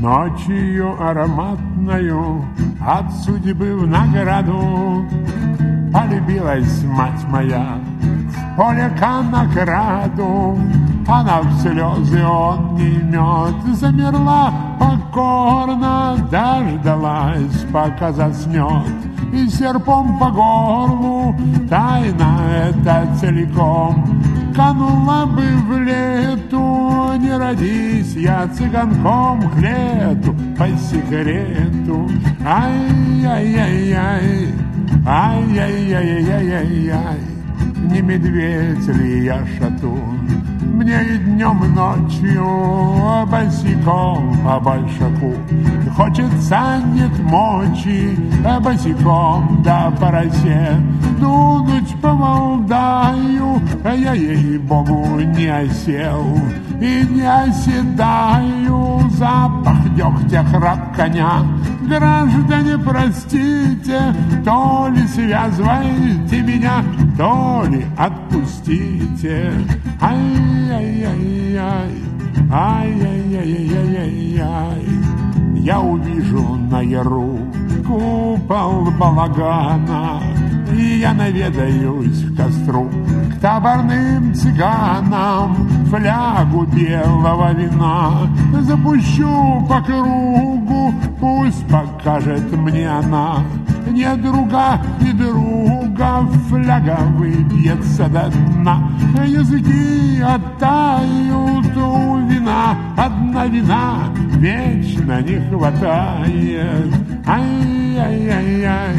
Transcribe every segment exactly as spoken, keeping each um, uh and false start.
Ночью ароматною от судьбы в награду полюбилась мать моя в поле конокраду. Она в слезы, он не мед, замерла покорно, дождалась, пока заснет, и серпом по горлу тайна эта целиком канула бы в лету. Не родись я цыганком к лету по секрету. Ай-яй-яй-яй, ай-яй-яй-яй-яй-яй, не медведь ли я шатун? Мне и днем, и ночью босиком по большаку хочется, нет мочи, босиком да по росе дунуть по Валдаю. Я, ей-богу, не осел и не оседаю. Запах дегтя, храп коня, граждане, простите, то ли связывайте меня, то ли отпустите. Ай-яй-яй-яй, ай-яй-яй-яй-яй, я увижу на яру купол балагана, и я наведаюсь к костру, к таборным цыганам, флягу белого вина запущу по кругу, пусть покажет мне она не друга и друга. Фляга выпьется до дна, языки оттают у вина, одна вина вечно не хватает. Ай-яй-яй-яй,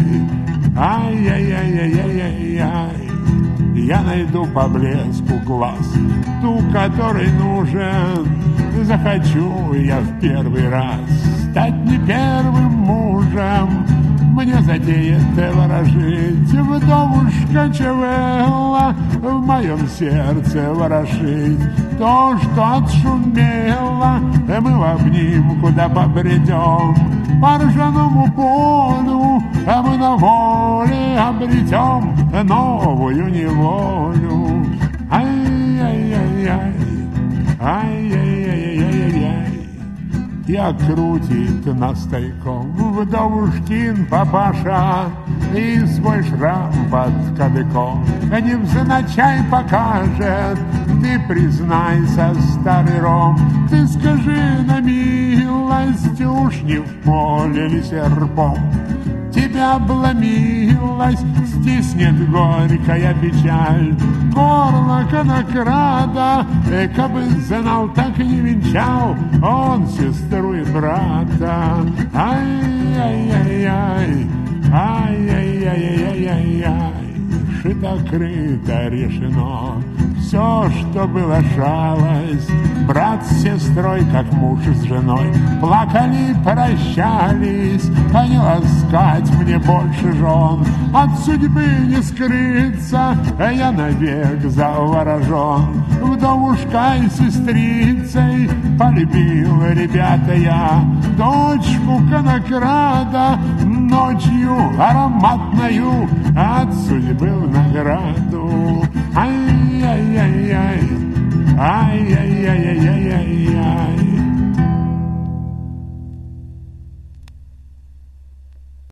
ай-яй-яй-яй-яй-яй, я найду по блеску глаз ту, которой нужен. Захочу я в первый раз стать не первым мужем, мне затеет ворожить вдовушка Чавелла, в моем сердце ворошить то, что отшумело. Мы в обнимку да побредем по ржаному полю, а мы на воле обретем новую неволю. Ай-яй-яй-яй, ай-яй-яй-яй-яй, я крутит нас тайком вдовушкин папаша и свой шрам под кадыком невзначай покажет. Ты признайся, старый ром, ты скажи на милость, уж не в поле ли серпом тебя обломилась, стиснет горькая печаль горло конокрада. Кабы знал, так и не венчал он сестру и брата. Ай-яй-яй-яй, ай-яй-яй-яй-яй, шито-крыто решено все, что было жалость. Брат с сестрой, как муж с женой, плакали, прощались, а не ласкать мне больше жен. От судьбы не скрыться, я навек заворожен. Вдовушкой сестрицей полюбил, ребята, я дочку конокрада, ночью ароматною от судьбы в награду. Ай-яй-яй-яй, ай-яй-яй-яй-яй-яй.